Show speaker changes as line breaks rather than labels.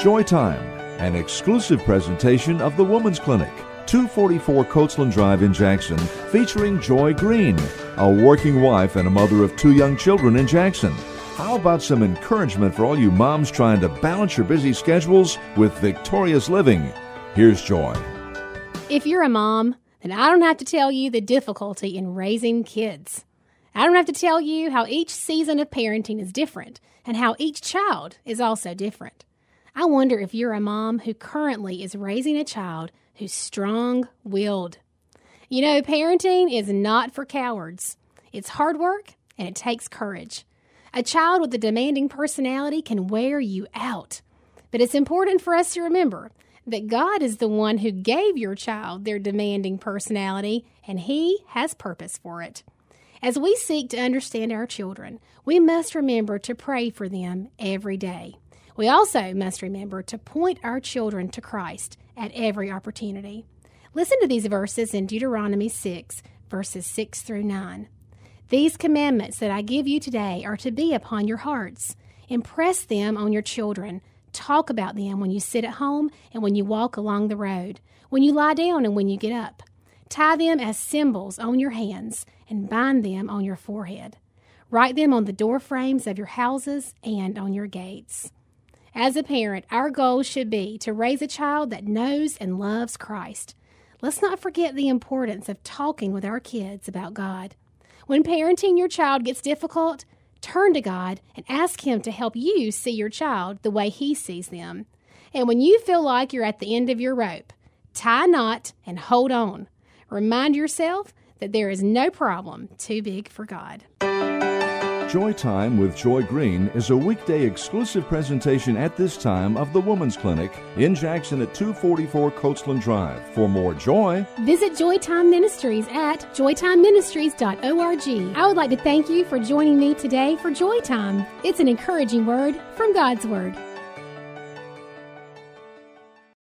Joy Time, an exclusive presentation of the Women's Clinic, 244 Coachland Drive in Jackson, featuring Joy Green, a working wife and a mother of 2 young children in Jackson. How about some encouragement for all you moms trying to balance your busy schedules with victorious living? Here's Joy.
If you're a mom, then I don't have to tell you the difficulty in raising kids. I don't have to tell you how each season of parenting is different and how each child is also different. I wonder if you're a mom who currently is raising a child who's strong-willed. You know, parenting is not for cowards. It's hard work and it takes courage. A child with a demanding personality can wear you out. But it's important for us to remember that God is the one who gave your child their demanding personality, and He has purpose for it. As we seek to understand our children, we must remember to pray for them every day. We also must remember to point our children to Christ at every opportunity. Listen to these verses in Deuteronomy 6, verses 6 through 9. These commandments that I give you today are to be upon your hearts. Impress them on your children. Talk about them when you sit at home and when you walk along the road, when you lie down and when you get up. Tie them as symbols on your hands and bind them on your forehead. Write them on the door frames of your houses and on your gates. As a parent, our goal should be to raise a child that knows and loves Christ. Let's not forget the importance of talking with our kids about God. When parenting your child gets difficult, turn to God and ask Him to help you see your child the way He sees them. And when you feel like you're at the end of your rope, tie a knot and hold on. Remind yourself that there is no problem too big for God.
Joy Time with Joy Green is a weekday exclusive presentation at this time of the Women's Clinic in Jackson at 244 Coachland Drive. For more joy,
visit Joy Time Ministries at joytimeministries.org. I would like to thank you for joining me today for Joy Time. It's an encouraging word from God's Word.